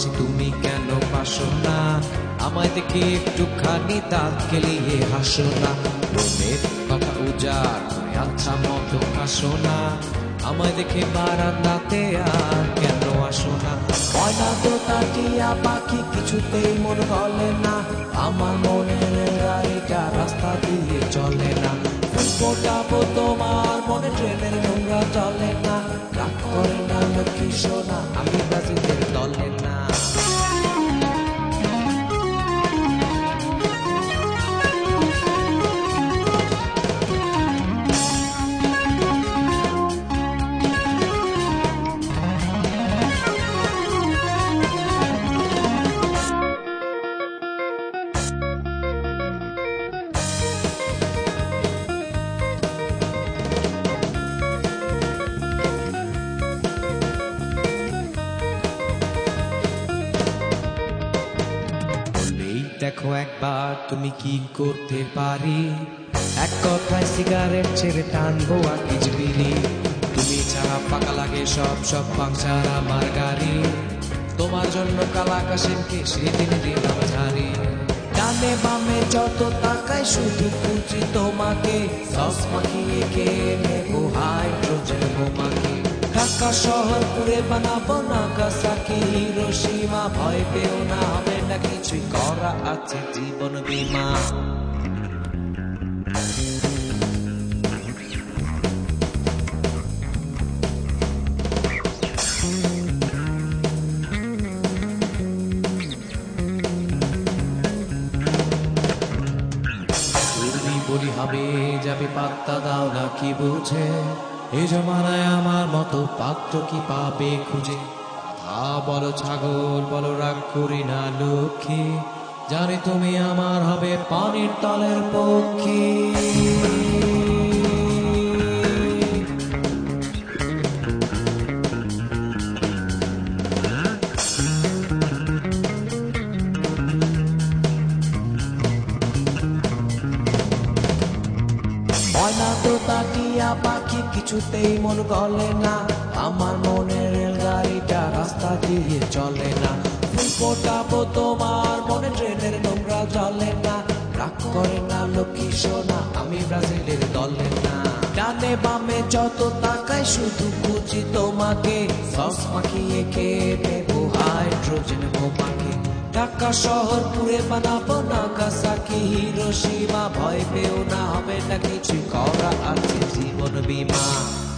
বলছি তুমি কেন পাসো না, আমায় দেখে একটুখানি দাঁত কেলিয়ে হাসো না। মনের কথা উজাড় তুমি আচ্ছা মতো হাসো না, আমায় দেখে বারান্দাতে আর কেন আসো না। ময়না তো তাকিয়া পাখি কিছুতেই মন গলে না, আমার মনের গাড়িটা রাস্তা দিয়ে চলে না। ফোটাবো তোমার মনে ট্রেনের নোংরা চলে না, রাগ করে না লক্ষ্মী সোনা, আমি ব্রাজিলের দলে না। দেখো একবার তুমি কি করতে পারি, এক কথায় সিগারেট ছেড়ে টানবো আকিজ বিড়ি। তুমি ছাড়া ফাঁকা লাগে সব সব পাংচার আমার গাড়ি, তোমার জন্য কাল আকাশেরকে সেদিন দিলাম ঝাড়ি। ডানে বামে যত তাকাই শুধু খুঁজি তোমাকে, সস মাখিয়ে খেয়ে নেবো হাইড্রোজেন বোমাকে। ঢাকা শহর পুরে বানাবো নাগাসাকি হিরোশিমা, ভয় পেও না হবে না কিছুই, করা আছে জীবন বীমা। বলি হবে যাবে পাত্তা দাও না কি বুঝে, এই জমানায় আমার মতো পাত্র কি পাবে খুঁজে। বলো ছাগল বলো রাগ করি না লক্ষ্মী, জানি তুমি আমার হবে পানির তলের পক্ষী। ময়না তো তাকিয়া পাখি কিছুতেই মন গলে না, আমার মনের রেলগাড়িটা রাস্তা দিয়ে চলে না। ফুল ফোটাবো তোমার মনে ট্রেনের নোংরা চলে না, রাগ করে না লক্ষ্মী সোনা, আমি ব্রাজিলের দলে না। ডানে বামে যত তাকাই শুধু খুঁজি তোমাকে, সস মাখিয়ে খেয়ে নেবো হাইড্রোজেন বোমাকে। ঢাকা শহর পুরে বানাবো নাগাসাকি হিরোশিমা, ভয় পেও না হবে না কিছু, করা আছে জীবন বীমা।